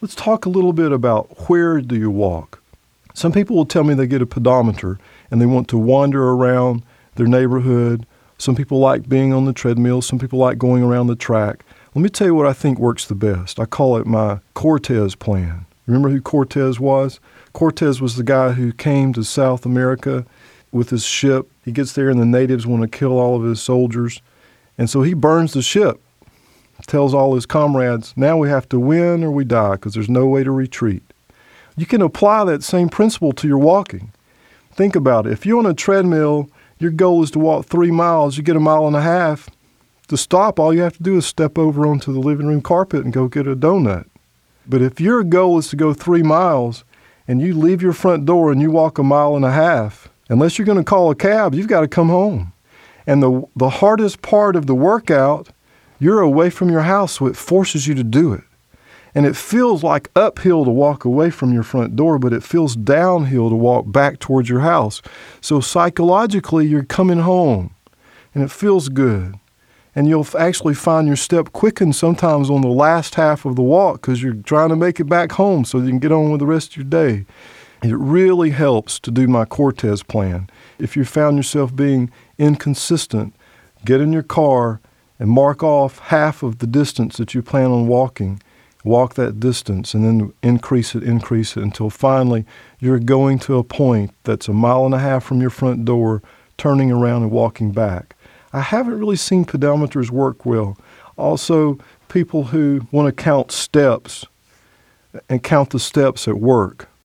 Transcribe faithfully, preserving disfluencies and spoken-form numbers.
Let's talk a little bit about where do you walk. Some people will tell me they get a pedometer and they want to wander around their neighborhood. Some people like being on the treadmill. Some people like going around the track. Let me tell you what I think works the best. I call it my Cortez plan. Remember who Cortez was? Cortez was the guy who came to South America with his ship. He gets there and the natives want to kill all of his soldiers. And so he burns the ship, tells all his comrades, now we have to win or we die because there's no way to retreat. You can apply that same principle to your walking. Think about it. If you're on a treadmill, your goal is to walk three miles, you get a mile and a half. To stop, all you have to do is step over onto the living room carpet and go get a donut. But if your goal is to go three miles and you leave your front door and you walk a mile and a half, unless you're going to call a cab, you've got to come home. And the the hardest part of the workout, you're away from your house, so it forces you to do it. And it feels like uphill to walk away from your front door, but it feels downhill to walk back towards your house. So psychologically, you're coming home, and it feels good. And you'll actually find your step quicken sometimes on the last half of the walk because you're trying to make it back home so you can get on with the rest of your day. It really helps to do my Cortez plan. If you found yourself being inconsistent, get in your car and mark off half of the distance that you plan on walking. Walk that distance and then increase it, increase it until finally you're going to a point that's a mile and a half from your front door, turning around and walking back. I haven't really seen pedometers work well. Also, people who want to count steps and count the steps at work.